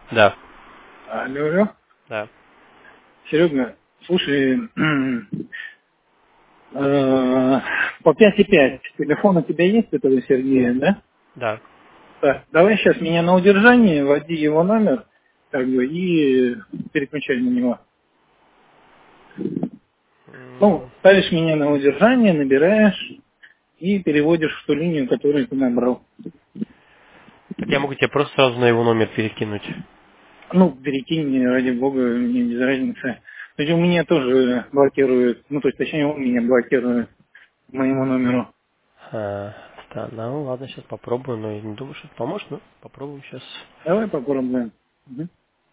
Да. Алло, алло. Да. Серега, слушай, по 5,5 телефон у тебя есть, этого Сергея, да? Да. Так, давай сейчас меня на удержание, вводи его номер, как бы, и переключай на него. Ну, ставишь меня на удержание, набираешь и переводишь в ту линию, которую ты набрал. Так я могу тебе просто сразу на его номер перекинуть. Ну, перекинь мне, ради бога, мне без разницы. То есть у меня тоже блокируют, ну, то есть, точнее, он меня блокирует по моему номеру. Да, ну ладно, сейчас попробую, но я не думаю, что это поможет, но попробуем сейчас. Давай попробуем. Мгм.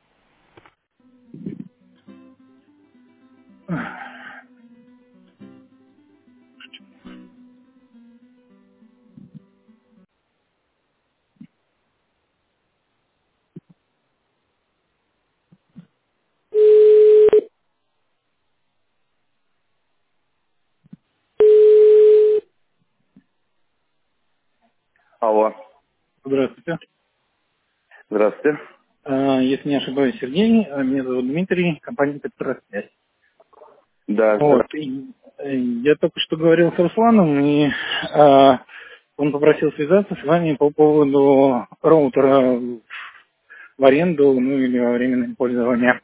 Алло. Здравствуйте. Здравствуйте. Если не ошибаюсь, Сергей, меня зовут Дмитрий, компания «Петросвязь». Да, Вот. здравствуйте. И, я только что говорил с Русланом, и он попросил связаться с вами по поводу роутера в аренду, ну или во временное пользование.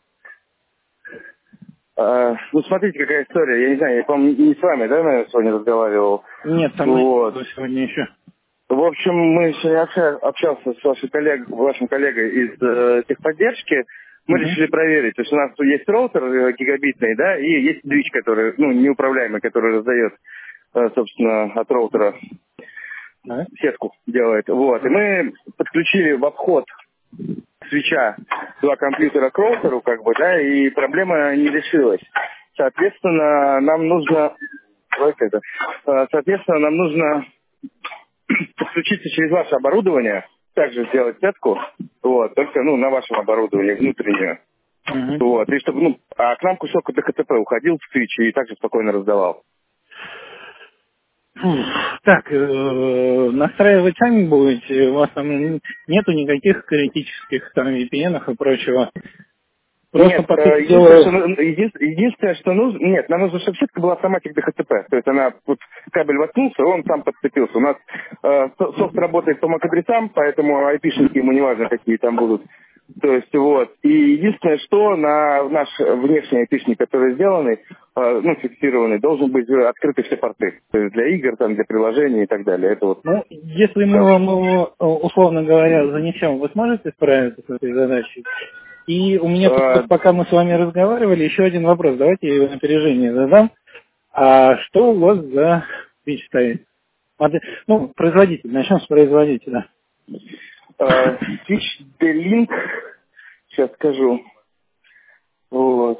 Ну, смотрите, какая история. Я не знаю, я, по-моему, не с вами, да, наверное, сегодня разговаривал. Нет, со мной не Вот. было сегодня еще. В общем, мы сегодня общался с вашим коллегой из техподдержки. Мы Угу. решили проверить. То есть у нас тут есть роутер гигабитный, да, и есть свич, который, ну, неуправляемый, который раздает, собственно, от роутера Да. сетку делает. Вот. И мы подключили в обход свеча два компьютера к роутеру, как бы, да, и проблема не решилась. Соответственно, нам нужно... Давайте это. Соответственно, нам нужно подключиться через ваше оборудование, также сделать сетку, вот, только, ну, на вашем оборудовании, внутреннюю. Угу. Вот, и чтобы, ну, а к нам кусок ДХТП уходил в свич и также спокойно раздавал. Так, настраивать сами будете, у вас там нету никаких критических там VPN и прочего. Просто Нет, по сути единственное, дела... что, единственное, что нужно... Нет, нам нужно, чтобы сетка была автоматик ДХТП. То есть она, вот кабель воткнулся, он сам подцепился. У нас софт работает по MAC-адресам, поэтому IP-шники ему не важно, какие там будут. То есть вот. И единственное, что на наш внешний IP-шник, который сделанный, ну, фиксированный, должен быть открыты все порты. То есть для игр, там, для приложений и так далее. Это вот Ну, если мы все. вам его, условно говоря, занесем, вы сможете справиться с этой задачей? И у меня тут, вот, пока мы с вами разговаривали, еще один вопрос. Давайте я его на опережение задам. А что у вас за свич стоит? Ну, производитель. Начнем с производителя. Switch D-Link, сейчас скажу. Вот.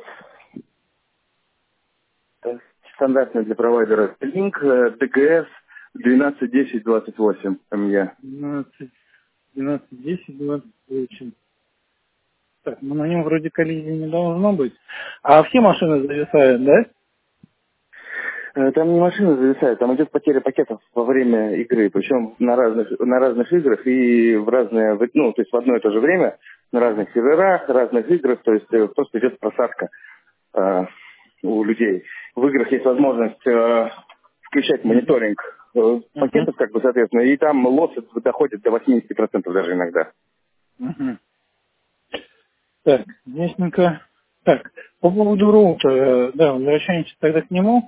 Стандартный для провайдера Link DGS 121028 МЕ. 12, 10, 28. Так, ну на нем вроде коллизии не должно быть. А все машины зависают, да? Там не машина зависает, там идет потеря пакетов во время игры, причем на разных играх и в разное, ну, то есть в одно и то же время, на разных серверах, разных играх, то есть просто идет просадка у людей. В играх есть возможность включать мониторинг Угу. пакетов, как бы, соответственно, и там лосс доходит до 80% даже иногда. Угу. Так, ясненько. Так, по поводу роута, да, возвращаемся тогда к нему.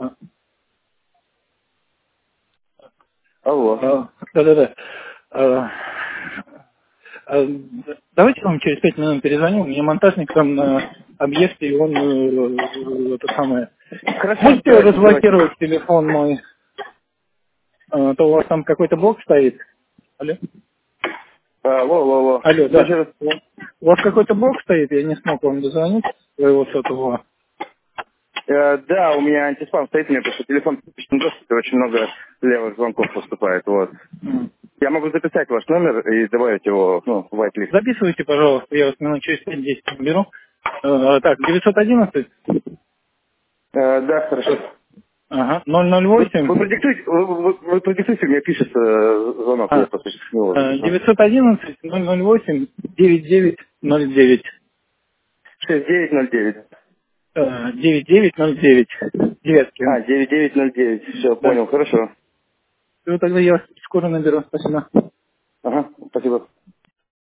Алло. Да-да-да. Давайте я вам через 5 минут перезвоню. Мне монтажник там на объекте, и он это самое. Хорошо, Можете давайте. разблокировать телефон мой? То у вас там какой-то блок стоит. Алло? Алло. Алло, Еще да. раз. У вас какой-то блок стоит, я не смог вам дозвонить с своего сотового. Да, у меня антиспам стоит, у меня просто телефон в публичном доступе, очень много левых звонков поступает, вот. Я могу записать ваш номер и добавить его, ну, в whitelist. Записывайте, пожалуйста, я вас минут через 5-10 наберу. Так, 911? Да, хорошо. Ага, Вы 008? продиктуйте, мне пишется звонок, я просто с него запишу. 911 008 99 09. 6909. 9909. Девятки. 9909. Все, Да. понял, хорошо. Все, тогда я вас скоро наберу. Спасибо. Ага, спасибо.